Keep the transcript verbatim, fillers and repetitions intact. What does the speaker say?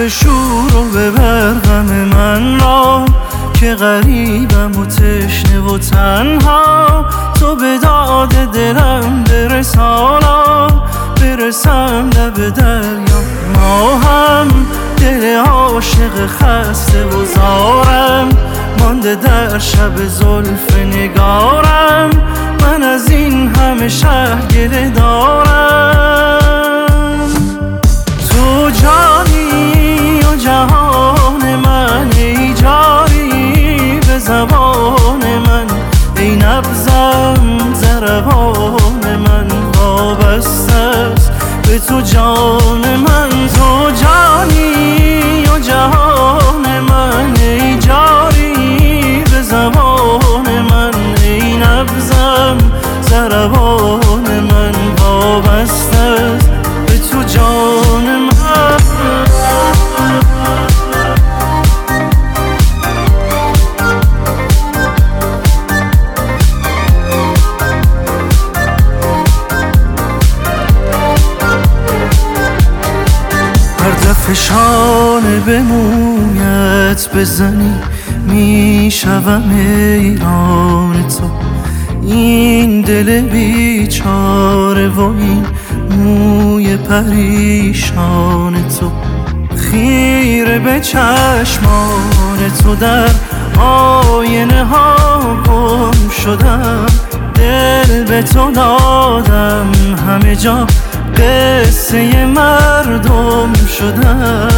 شور و ببر غم من را که غریبم و تشنه و تنها. تو به داد دلم برسانا، برسم لب دریا. ما هم دل عاشق خسته و زارم، مانده در شب زلف نگارم. من از این همه شهر گله دارم. تو جانی و جهان من، ای جاری به زبان من، ای نبضم ضربان من وابسته است به تو جان من. تو جانی و جهان من، ای جاری به زبان من، ای نبضم ضربان من وابسته است به تو جان من. هر دفعه شانه به مویت بزنی میشوم ایران تو. این دل بیچاره و این موی پریشان تو، خیره به چشمان تو در آینه ها گم شدم. دل به تو دادم همه جا قصه مردم شدم.